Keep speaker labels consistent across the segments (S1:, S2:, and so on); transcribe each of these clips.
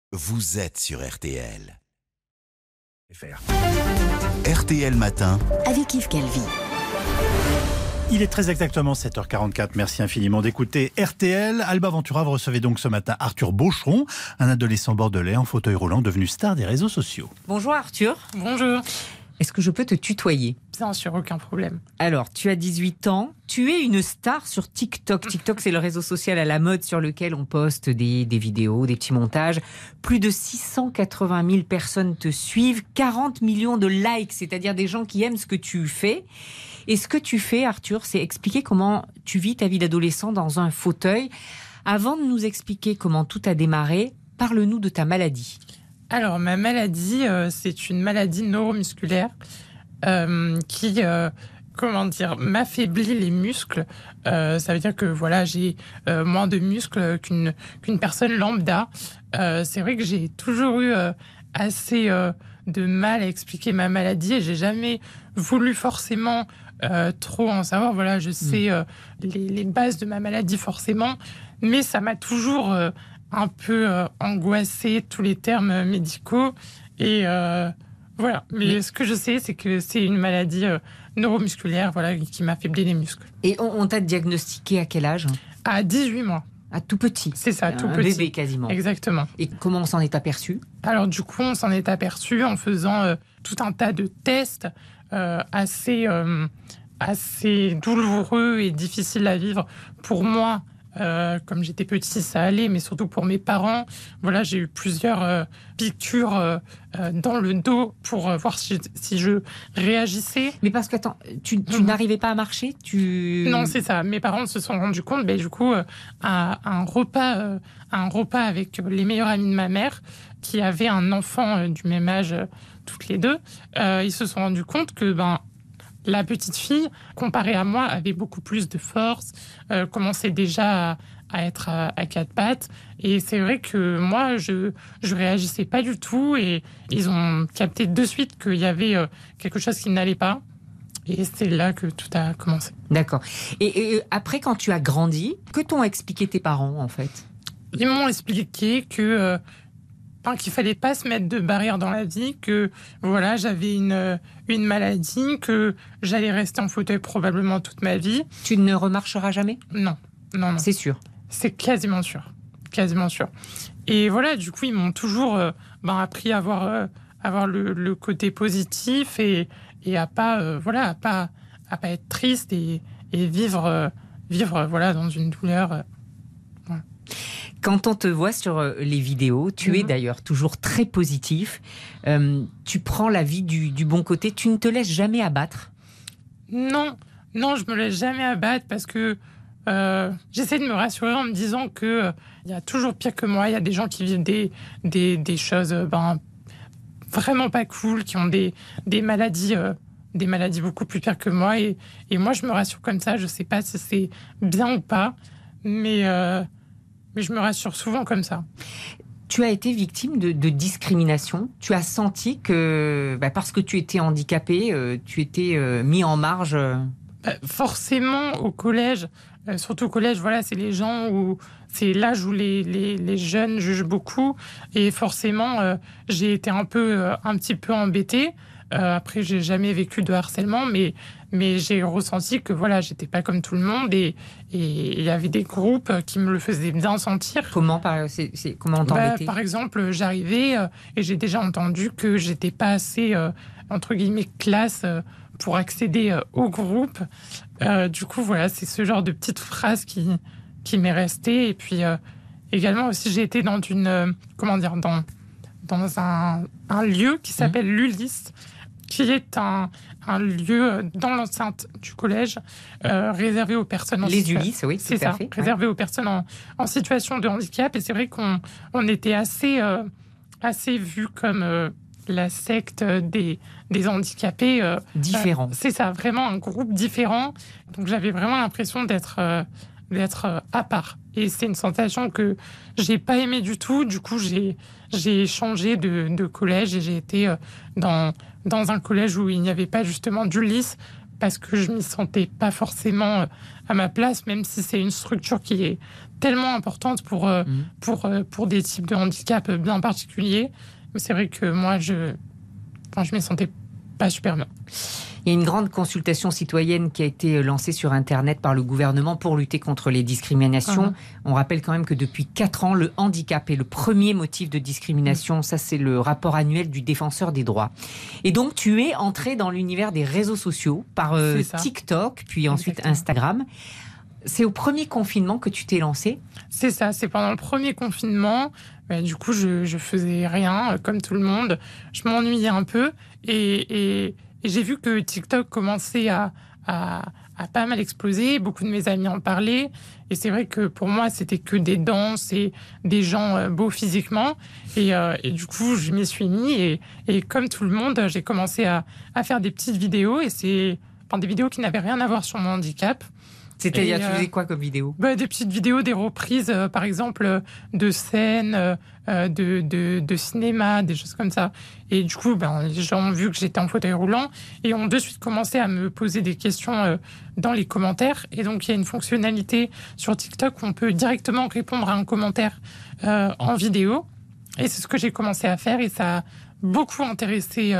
S1: Vous êtes sur RTL. RTL Matin.
S2: Avec Yves Calvi.
S3: Il est très exactement 7h44. Merci infiniment d'écouter RTL. Alba Ventura, vous recevez donc ce matin Arthur Beaucheron, un adolescent bordelais en fauteuil roulant devenu star des réseaux sociaux.
S4: Bonjour Arthur.
S5: Bonjour.
S4: Est-ce que je peux te tutoyer ?
S5: Bien sûr, aucun problème.
S4: Alors, tu as 18 ans, tu es une star sur TikTok. TikTok, c'est le réseau social à la mode sur lequel on poste des vidéos, des petits montages. Plus de 680 000 personnes te suivent, 40 millions de likes, c'est-à-dire des gens qui aiment ce que tu fais. Et ce que tu fais, Arthur, c'est expliquer comment tu vis ta vie d'adolescent dans un fauteuil. Avant de nous expliquer comment tout a démarré, parle-nous de ta maladie.
S5: Alors, ma maladie, c'est une maladie neuromusculaire qui, m'affaiblit les muscles. Ça veut dire que voilà, j'ai moins de muscles qu'une personne lambda. C'est vrai que j'ai toujours eu assez de mal à expliquer ma maladie et j'ai jamais voulu forcément trop en savoir. Voilà, je sais les bases de ma maladie forcément, mais ça m'a toujours un peu angoissé, tous les termes médicaux. Et voilà. Mais ce que je sais, c'est que c'est une maladie neuromusculaire, voilà, qui m'affaiblit les muscles.
S4: Et on t'a diagnostiqué à quel âge ?
S5: À 18 mois.
S4: À tout petit.
S5: C'est ça, tout
S4: un
S5: petit.
S4: Bébé quasiment.
S5: Exactement.
S4: Et comment on s'en est aperçu ?
S5: Alors du coup, on s'en est aperçu en faisant tout un tas de tests assez douloureux et difficiles à vivre pour moi. Comme j'étais petit, ça allait, mais surtout pour mes parents. Voilà, j'ai eu plusieurs piqûres dans le dos pour voir si je réagissais.
S4: Mais parce que, attends, tu n'arrivais pas à marcher ?
S5: Non, c'est ça. Mes parents se sont rendus compte, du coup, à un repas avec les meilleurs amis de ma mère, qui avaient un enfant du même âge, toutes les deux, ils se sont rendus compte que, la petite fille, comparée à moi, avait beaucoup plus de force, commençait déjà à être à quatre pattes. Et c'est vrai que moi, je réagissais pas du tout. Et ils ont capté de suite qu'il y avait quelque chose qui n'allait pas. Et c'est là que tout a commencé.
S4: D'accord. Et après, quand tu as grandi, que t'ont expliqué tes parents, en fait ?
S5: Ils m'ont expliqué que... qu'il fallait pas se mettre de barrière dans la vie, que voilà, j'avais une maladie, que j'allais rester en fauteuil probablement toute ma vie.
S4: Tu ne remarcheras jamais ?
S5: Non.
S4: C'est sûr.
S5: C'est quasiment sûr. Et voilà, du coup, ils m'ont toujours appris à avoir le côté positif et à pas être triste et vivre voilà, dans une douleur. Voilà.
S4: Quand on te voit sur les vidéos, tu es d'ailleurs toujours très positif. Tu prends la vie du bon côté. Tu ne te laisses jamais abattre ? Non,
S5: je me laisse jamais abattre parce que j'essaie de me rassurer en me disant que il y a toujours pire que moi. Il y a des gens qui vivent des choses vraiment pas cool, qui ont des maladies beaucoup plus pires que moi. Et moi, je me rassure comme ça. Je sais pas si c'est bien ou pas, mais je me rassure souvent comme ça.
S4: Tu as été victime de discrimination. Tu as senti que, parce que tu étais handicapé, tu étais mis en marge.
S5: Forcément, au collège, surtout au collège, voilà, c'est les gens où c'est l'âge où les jeunes jugent beaucoup. Et forcément, j'ai été un petit peu embêtée. Après, j'ai jamais vécu de harcèlement, mais j'ai ressenti que voilà, j'étais pas comme tout le monde et il y avait des groupes qui me le faisaient bien sentir.
S4: Comment comment on t'embêtait ?
S5: Par exemple, j'arrivais et j'ai déjà entendu que j'étais pas assez entre guillemets classe pour accéder au groupe. Du coup, voilà, c'est ce genre de petites phrases qui m'est restée. Et puis également aussi, j'ai été dans dans un lieu qui s'appelle l'Ulysse, qui est un lieu dans l'enceinte du collège réservé aux personnes en situation.
S4: Les Ulysses, oui,
S5: c'est ça, réservé aux personnes en situation de handicap. Et c'est vrai qu'on était assez vus comme la secte des handicapés.
S4: Différents.
S5: C'est ça, vraiment un groupe différent. Donc j'avais vraiment l'impression d'être à part. Et c'est une sensation que j'ai pas aimée du tout. Du coup, j'ai changé de collège et j'ai été dans un collège où il n'y avait pas justement d'Ulysse parce que je m'y sentais pas forcément à ma place, même si c'est une structure qui est tellement importante pour des types de handicap bien particuliers. Mais c'est vrai que moi, je m'y sentais pas super bien.
S4: Il y a une grande consultation citoyenne qui a été lancée sur Internet par le gouvernement pour lutter contre les discriminations. On rappelle quand même que depuis 4 ans, le handicap est le premier motif de discrimination. Ça, c'est le rapport annuel du Défenseur des droits. Et donc, tu es entré dans l'univers des réseaux sociaux par TikTok, puis ensuite Instagram. C'est au premier confinement que tu t'es lancé ?
S5: C'est ça, c'est pendant le premier confinement. Du coup, je faisais rien, comme tout le monde. Je m'ennuyais un peu et j'ai vu que TikTok commençait à pas mal exploser. Beaucoup de mes amis en parlaient. Et c'est vrai que pour moi, c'était que des danses et des gens beaux physiquement. Et du coup, je m'y suis mis. Et comme tout le monde, j'ai commencé à faire des petites vidéos. Et des vidéos qui n'avaient rien à voir sur mon handicap.
S4: C'est-à-dire, tu faisais quoi comme vidéo ?
S5: Des petites vidéos, des reprises, par exemple, de scènes, de cinéma, des choses comme ça. Et du coup, les gens ont vu que j'étais en fauteuil roulant et ont de suite commencé à me poser des questions dans les commentaires. Et donc, il y a une fonctionnalité sur TikTok où on peut directement répondre à un commentaire en vidéo. Et c'est ce que j'ai commencé à faire et ça a beaucoup intéressé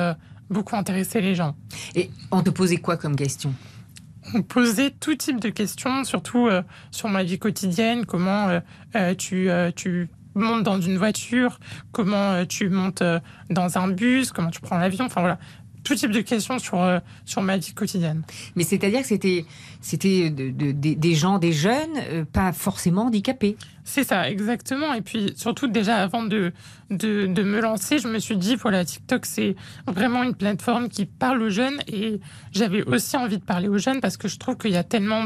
S5: les gens.
S4: Et on te posait quoi comme question ?
S5: On posait tout type de questions, surtout sur ma vie quotidienne, comment tu montes dans une voiture, comment tu montes dans un bus, comment tu prends l'avion, enfin voilà, tout type de questions sur ma vie quotidienne.
S4: Mais c'est-à-dire que c'était des gens, des jeunes, pas forcément handicapés.
S5: C'est ça, exactement. Et puis surtout, déjà, avant de me lancer, je me suis dit, voilà, TikTok, c'est vraiment une plateforme qui parle aux jeunes. Et j'avais aussi envie de parler aux jeunes parce que je trouve qu'il y a tellement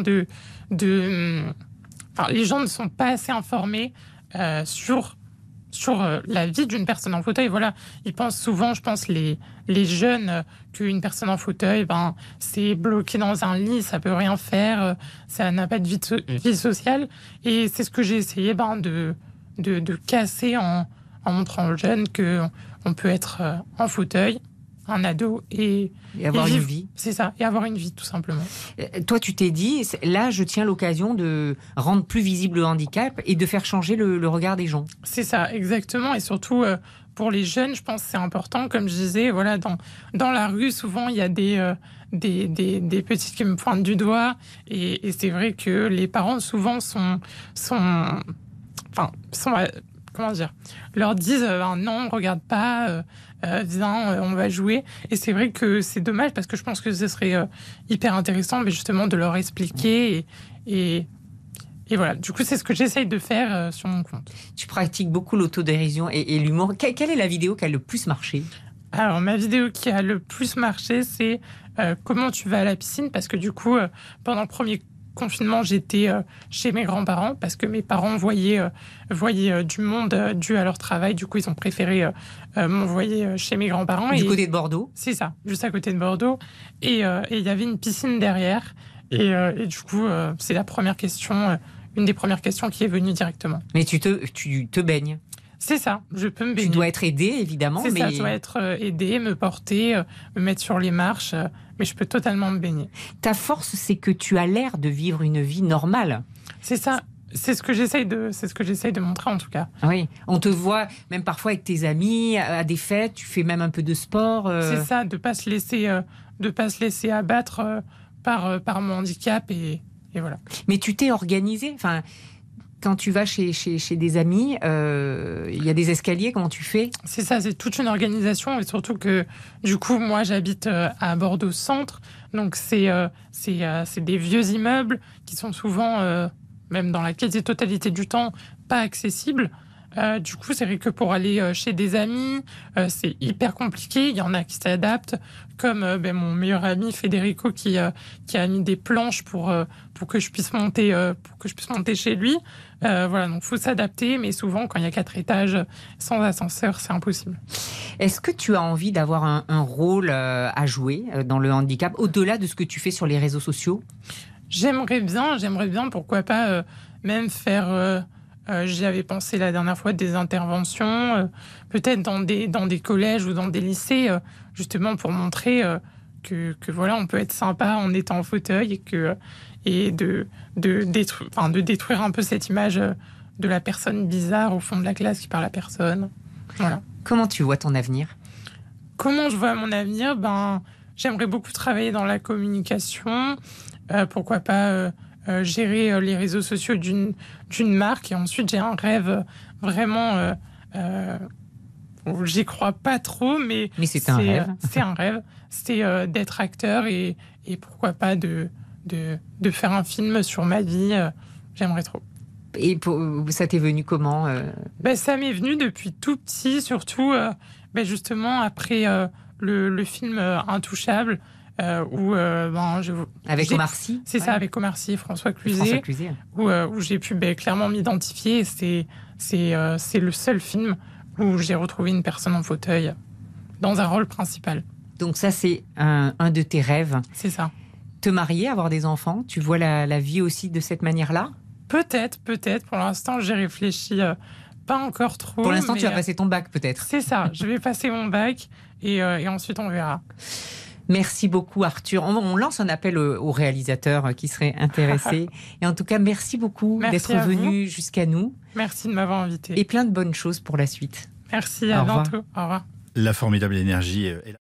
S5: les gens ne sont pas assez informés sur la vie d'une personne en fauteuil. Voilà, ils pensent souvent, je pense, les jeunes, qu'une personne en fauteuil, c'est bloqué dans un lit, ça peut rien faire, ça n'a pas de vie sociale. Et c'est ce que j'ai essayé de casser en montrant aux jeunes qu'on peut être en fauteuil, un ado et
S4: avoir une vie.
S5: C'est ça, et avoir une vie, tout simplement.
S4: Toi, tu t'es dit, là, je tiens l'occasion de rendre plus visible le handicap et de faire changer le regard des gens.
S5: C'est ça, exactement. Et surtout, pour les jeunes, je pense que c'est important. Comme je disais, voilà, dans la rue, souvent, il y a des petits qui me pointent du doigt. Et c'est vrai que les parents, souvent, comment dire, leur disent non, regarde pas, viens, on va jouer. Et c'est vrai que c'est dommage parce que je pense que ce serait hyper intéressant, mais justement de leur expliquer et voilà. Du coup, c'est ce que j'essaye de faire sur mon compte.
S4: Tu pratiques beaucoup l'autodérision et l'humour. Quelle est la vidéo qui a le plus marché ?
S5: Alors, ma vidéo qui a le plus marché, c'est comment tu vas à la piscine, parce que du coup, pendant le premier confinement, j'étais chez mes grands-parents parce que mes parents voyaient du monde dû à leur travail. Du coup, ils ont préféré m'envoyer chez mes grands-parents.
S4: Du côté de Bordeaux ?
S5: C'est ça, juste à côté de Bordeaux. Et il y avait une piscine derrière. Et du coup, c'est la première question, une des premières questions qui est venue directement.
S4: Mais tu te baignes ?
S5: C'est ça, je peux me baigner.
S4: Tu dois être aidé, évidemment.
S5: Ça, je dois être aidé, me porter, me mettre sur les marches, mais je peux totalement me baigner.
S4: Ta force, c'est que tu as l'air de vivre une vie normale.
S5: C'est ça, c'est ce que j'essaye de montrer en tout cas.
S4: Oui, on te voit même parfois avec tes amis, à des fêtes, tu fais même un peu de sport.
S5: C'est ça, de pas se laisser abattre par mon handicap et voilà.
S4: Mais tu t'es organisé, enfin... Quand tu vas chez des amis, il y a des escaliers, comment tu fais ?
S5: C'est ça, c'est toute une organisation et surtout que du coup, moi j'habite à Bordeaux Centre, donc c'est des vieux immeubles qui sont souvent, même dans la quasi-totalité du temps, pas accessibles. Du coup, c'est vrai que pour aller chez des amis, c'est hyper compliqué. Il y en a qui s'adaptent, comme mon meilleur ami Federico qui a mis des planches pour que je puisse monter, chez lui. Voilà, donc faut s'adapter, mais souvent quand il y a 4 étages sans ascenseur, c'est impossible.
S4: Est-ce que tu as envie d'avoir un rôle à jouer dans le handicap, au-delà de ce que tu fais sur les réseaux sociaux ?
S5: J'aimerais bien, pourquoi pas même faire. J'y avais pensé la dernière fois des interventions, peut-être dans des collèges ou dans des lycées, justement pour montrer que voilà, on peut être sympa en étant en fauteuil et de détruire un peu cette image de la personne bizarre au fond de la classe qui parle à personne. Voilà.
S4: Comment tu vois ton avenir ?
S5: Comment je vois mon avenir ? J'aimerais beaucoup travailler dans la communication. Pourquoi pas gérer les réseaux sociaux d'une marque. Et ensuite, j'ai un rêve vraiment... j'y crois pas trop, mais
S4: c'est un rêve.
S5: C'est un rêve. C'est d'être acteur et pourquoi pas de faire un film sur ma vie. J'aimerais trop.
S4: Et ça t'est venu comment
S5: Ça m'est venu depuis tout petit, surtout justement après le film Intouchable, où
S4: avec Omar Sy.
S5: C'est ça, avec Omar Sy et François Cluzet. Où j'ai pu clairement m'identifier. C'est le seul film où j'ai retrouvé une personne en fauteuil dans un rôle principal.
S4: Donc ça, c'est un de tes rêves.
S5: C'est ça.
S4: Te marier, avoir des enfants, tu vois la vie aussi de cette manière-là ?
S5: Peut-être. Pour l'instant, j'ai réfléchi pas encore trop.
S4: Pour l'instant, tu vas passer ton bac, peut-être.
S5: C'est ça, je vais passer mon bac et ensuite on verra.
S4: Merci beaucoup, Arthur. On lance un appel aux réalisateurs qui seraient intéressés. Et en tout cas, merci beaucoup d'être venu jusqu'à nous.
S5: Merci de m'avoir invité.
S4: Et plein de bonnes choses pour la suite.
S5: Merci, à bientôt. Au revoir.
S3: La formidable énergie.